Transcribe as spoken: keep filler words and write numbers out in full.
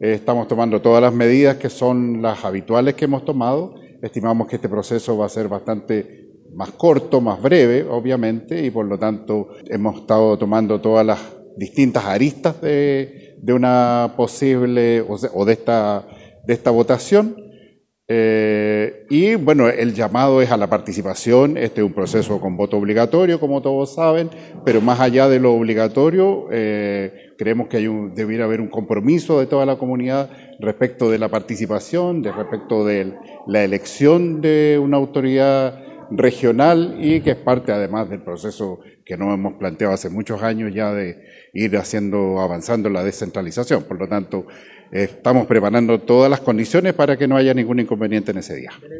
eh, estamos tomando todas las medidas que son las habituales que hemos tomado. Estimamos que este proceso va a ser bastante más corto, más breve, obviamente, y por lo tanto hemos estado tomando todas las distintas aristas de, de una posible, o, sea, o de, esta, de esta votación. Eh, y bueno, el llamado es a la participación. Este es un proceso con voto obligatorio, como todos saben, pero más allá de lo obligatorio, eh, creemos que hay un, debiera haber un compromiso de toda la comunidad respecto de la participación, de respecto de la elección de una autoridad regional, y que es parte además del proceso que nos hemos planteado hace muchos años ya de ir haciendo, avanzando en la descentralización. Por lo tanto, estamos preparando todas las condiciones para que no haya ningún inconveniente en ese día.